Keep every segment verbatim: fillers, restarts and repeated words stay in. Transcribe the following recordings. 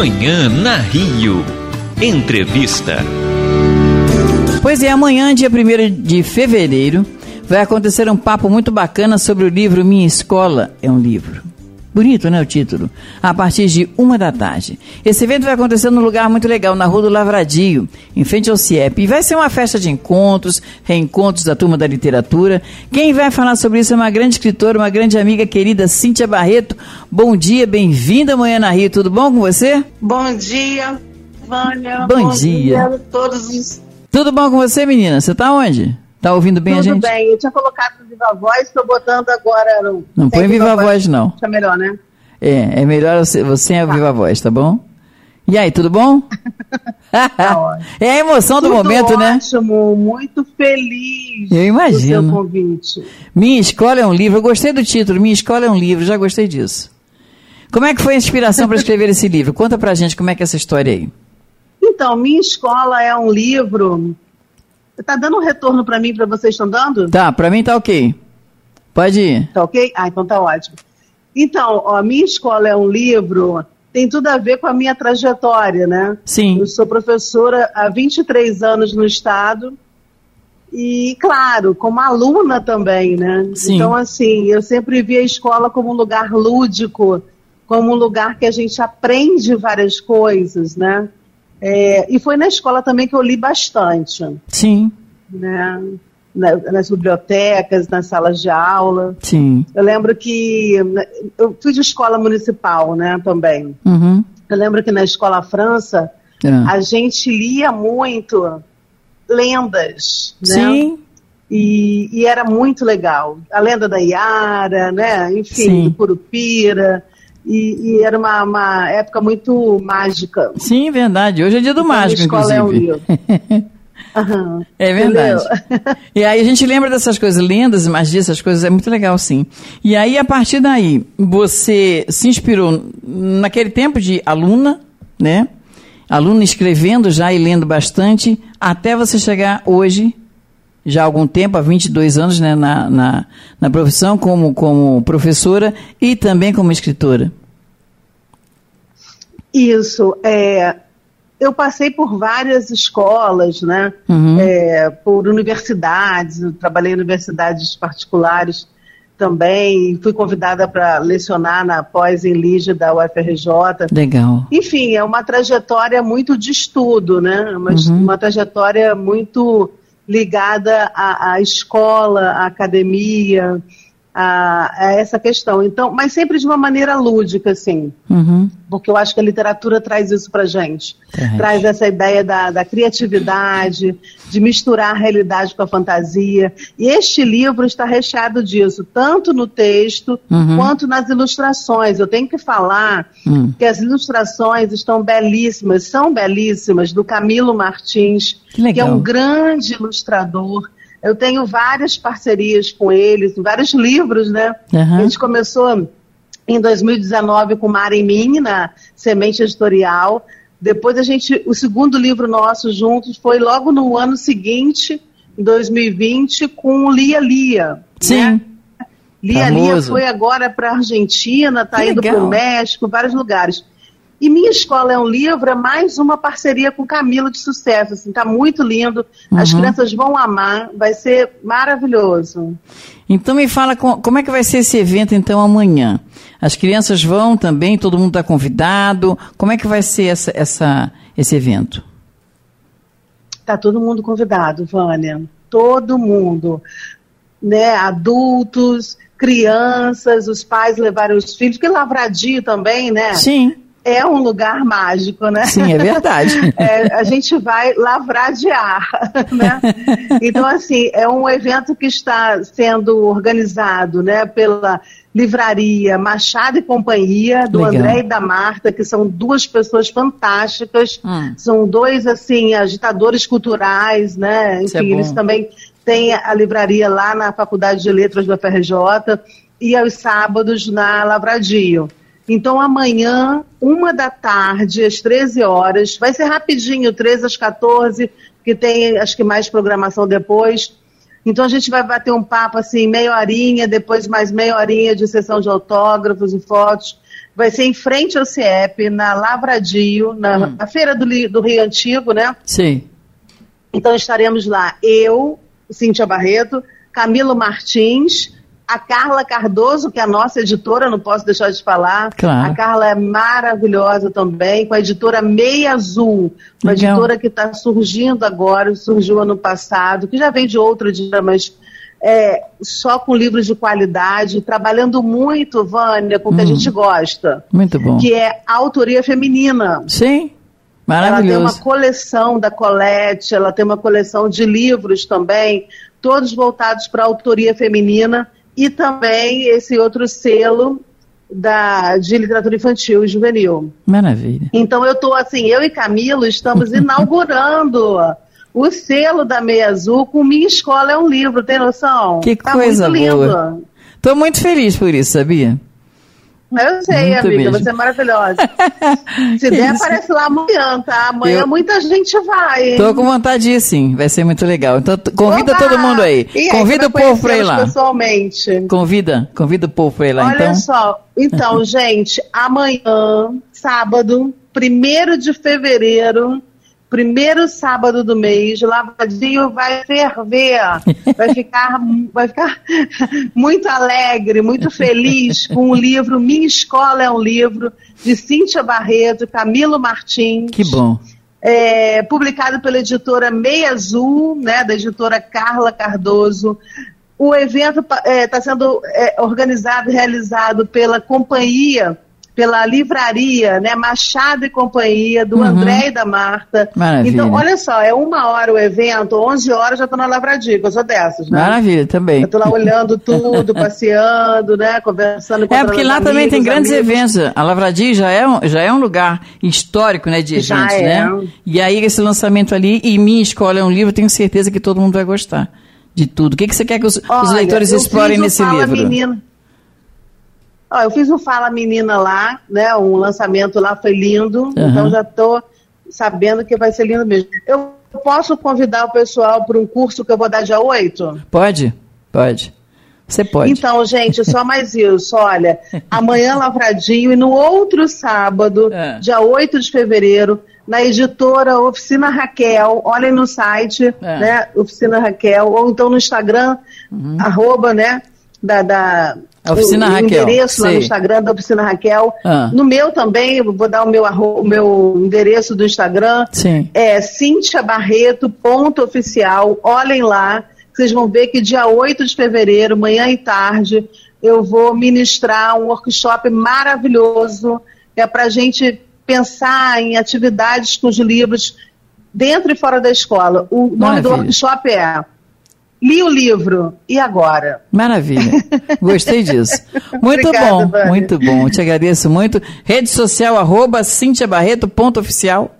Manhã na Rio. Entrevista. Pois é, amanhã, dia primeiro de fevereiro, vai acontecer um papo muito bacana sobre o livro Minha Escola é um Livro. Bonito, né, o título? A partir de uma da tarde. Esse evento vai acontecer num lugar muito legal, na Rua do Lavradio, em frente ao C I E P. E vai ser uma festa de encontros, reencontros da turma da literatura. Quem vai falar sobre isso é uma grande escritora, uma grande amiga querida, Cíntia Barreto. Bom dia, bem-vinda amanhã na Rio. Tudo bom com você? Bom dia, Vânia. Bom, bom dia. dia a todos os... Tudo bom com você, menina? Você tá onde? Tá ouvindo bem Tudo a gente? Tudo bem, eu tinha colocado no Viva Voz, estou botando agora no... Não põe Viva, Viva Voz, voz não. Tá melhor, né? É, é melhor você, você é tá. Viva Voz, tá bom? E aí, tudo bom? Tá é a emoção do tudo momento, ótimo, né? Ótimo, muito feliz. Eu imagino. Do seu convite. Minha Escola é um Livro, eu gostei do título, Minha Escola é um Livro, já gostei disso. Como é que foi a inspiração para escrever esse livro? Conta pra gente como é que é essa história aí. Então, Minha Escola é um livro... Tá dando um retorno para mim, para vocês estão dando? Tá, para mim tá ok. Pode ir. Tá ok? Ah, então tá ótimo. Então, ó, Minha Escola é um Livro, tem tudo a ver com a minha trajetória, né? Sim. Eu sou professora há vinte e três anos no estado e, claro, como aluna também, né? Sim. Então, assim, eu sempre vi a escola como um lugar lúdico, como um lugar que a gente aprende várias coisas, né? É, e foi na escola também que eu li bastante. Sim. Né? Na, nas bibliotecas, nas salas de aula. Sim. Eu lembro que... Eu fui de escola municipal, né, também. Uhum. Eu lembro que na Escola França, é. a gente lia muito lendas, né? Sim. E, e era muito legal. A lenda da Iara, né? Enfim, Sim. do Curupira... E, e era uma, uma época muito mágica. Sim, verdade. Hoje é dia do então, mágico, inclusive. É, um livro. Uhum. É verdade. E aí a gente lembra dessas coisas, lendas, magia, essas coisas, é muito legal, sim. E aí, a partir daí, você se inspirou naquele tempo de aluna, né? Aluna escrevendo já e lendo bastante, até você chegar hoje, já há algum tempo, há vinte e dois anos, né, na, na, na profissão, como, como professora e também como escritora. Isso. É, eu passei por várias escolas, né, uhum. é, por universidades, eu trabalhei em universidades particulares também, fui convidada para lecionar na pós em Lígia da U F R J. Legal. Enfim, é uma trajetória muito de estudo, né, uma, uhum. uma trajetória muito... ligada à, à escola, à academia, a, a essa questão. Então, mas sempre de uma maneira lúdica, assim. Uhum. Porque eu acho que a literatura traz isso pra gente. Uhum. Traz essa ideia da, da criatividade, de misturar a realidade com a fantasia. E este livro está recheado disso, tanto no texto uhum. quanto nas ilustrações. Eu tenho que falar uhum. que as ilustrações estão belíssimas, são belíssimas, do Camilo Martins, que, que é um grande ilustrador. Eu tenho várias parcerias com eles, vários livros, né? Uhum. A gente começou em dois mil e dezenove com Mar em Mim, na Semente Editorial. Depois a gente, o segundo livro nosso juntos foi logo no ano seguinte, em dois mil e vinte, com Lia Lia. Sim. Né? Lia Lia foi agora para a Argentina, está indo para o México, vários lugares. E Minha Escola é um Livro, é mais uma parceria com Camilo de sucesso, assim, tá muito lindo, uhum. as crianças vão amar, vai ser maravilhoso. Então me fala, como é que vai ser esse evento então amanhã? As crianças vão também, todo mundo está convidado, como é que vai ser essa, essa, esse evento? Tá todo mundo convidado, Vânia, todo mundo, né, adultos, crianças, os pais levaram os filhos, porque Lavradio também, né? Sim. É um lugar mágico, né? Sim, é verdade. É, a gente vai lavradear, né? Então, assim, é um evento que está sendo organizado, né, pela livraria Machado e Companhia, do Legal. André e da Marta, que são duas pessoas fantásticas, hum. são dois, assim, agitadores culturais, né? Enfim, é eles também têm a livraria lá na Faculdade de Letras do F R J e aos sábados na Lavradio. Então, amanhã, uma da tarde, às treze horas, vai ser rapidinho, treze às quatorze, que tem, acho que mais programação depois. Então, a gente vai bater um papo, assim, meia horinha, depois mais meia horinha de sessão de autógrafos e fotos. Vai ser em frente ao C E P, na Lavradio, na, hum. na Feira do, do Rio Antigo, né? Sim. Então estaremos lá, eu, Cíntia Barreto, Camilo Martins, a Carla Cardoso, que é a nossa editora, não posso deixar de falar. Claro. A Carla é maravilhosa também, com a editora Meia Azul, uma Legal. editora que está surgindo agora, surgiu ano passado, que já vem de outra editora, mas é, só com livros de qualidade, trabalhando muito, Vânia, com o que hum. a gente gosta. Muito bom. Que é a autoria feminina. Sim, maravilhoso. Ela tem uma coleção da Colette, ela tem uma coleção de livros também, todos voltados para a autoria feminina, e também esse outro selo da, de literatura infantil e juvenil. Maravilha. Então eu estou assim, eu e Camilo estamos inaugurando o selo da Meia Azul com Minha Escola é um Livro, tem noção? Que tá coisa muito lindo. boa. Estou muito feliz por isso, sabia? Eu sei, muito amiga, mesmo. você é maravilhosa. Se der, isso. aparece lá amanhã, tá? Amanhã Eu... muita gente vai. Tô com vontade de ir, sim. Vai ser muito legal. Então, t- convida Oba! todo mundo aí. E aí, convida o povo para ir lá. Pessoalmente. Convida, convida o povo para ir lá, Olha então. só, então, gente, amanhã, sábado, primeiro de fevereiro, primeiro sábado do mês, Lavradio vai ferver, vai ficar, vai ficar muito alegre, muito feliz com o livro Minha Escola é um Livro, de Cíntia Barreto, Camilo Martins. Que bom. É, publicado pela editora Meia Azul, né, da editora Carla Cardoso. O evento está é, sendo é, organizado e realizado pela companhia, pela livraria, né, Machado e Companhia, do uhum. André e da Marta. Maravilha. Então, olha só, é uma hora o evento, onze horas já estou na Lavradio, eu sou dessas, né? Maravilha, também. Eu estou lá olhando tudo, passeando, né, conversando com É, porque lá amigos, também tem grandes amigos. eventos. A Lavradio já é um, já é um lugar histórico, né, de Já eventos, é. né? E aí esse lançamento ali, e Minha Escola é um Livro, tenho certeza que todo mundo vai gostar de tudo. O que, que você quer que os, Olha, os leitores explorem nesse Fala livro? Menina. Ó, eu fiz um Fala Menina lá, né? Um lançamento lá foi lindo, uhum. Então já estou sabendo que vai ser lindo mesmo. Eu posso convidar o pessoal para um curso que eu vou dar dia oito? Pode, pode. Você pode. Então, gente, só mais isso. Olha, amanhã Lavradio e no outro sábado, é. dia oito de fevereiro, na editora Oficina Raquel, olhem no site, é. né? Oficina Raquel, ou então no Instagram, uhum. arroba, né? Da, da, a Oficina o, o Raquel. endereço Sei. lá no Instagram da Oficina Raquel. Ah. No meu também, eu vou dar o meu, o meu endereço do Instagram. Sim. É Cíntia Barreto ponto oficial. Olhem lá, vocês vão ver que dia oito de fevereiro, manhã e tarde, eu vou ministrar um workshop maravilhoso, que é para a gente pensar em atividades com os livros dentro e fora da escola. O nome Maravilha. do workshop é Li o Livro, e agora? Maravilha, gostei disso. Muito Obrigada, bom, Vânia. muito bom, te agradeço muito. Rede social, arroba Cíntia Barreto ponto oficial.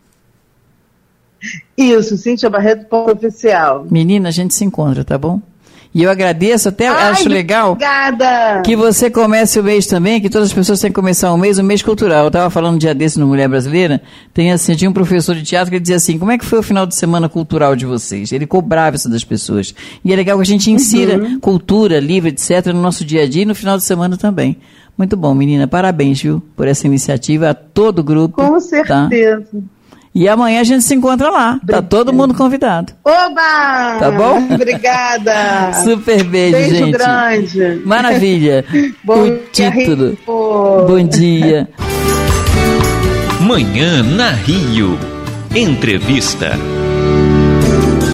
Isso, Cíntia Barreto ponto oficial. Menina, a gente se encontra, tá bom? E eu agradeço, até Ai, acho legal obrigada. que você comece o mês também, que todas as pessoas têm que começar um mês, um mês cultural. Eu estava falando um dia desse no Mulher Brasileira, tem assim, tinha um professor de teatro que dizia assim, como é que foi o final de semana cultural de vocês? Ele cobrava isso das pessoas. E é legal que a gente insira uhum. cultura, livro, etcétera, no nosso dia a dia e no final de semana também. Muito bom, menina, parabéns, viu, por essa iniciativa, a todo o grupo. Com certeza. Tá? E amanhã a gente se encontra lá. Obrigada. Tá todo mundo convidado. Oba! Tá bom? Obrigada. Super beijo, beijo gente. grande. Maravilha. Bom o título. Rio. Bom dia. Manhã na Rio. Entrevista.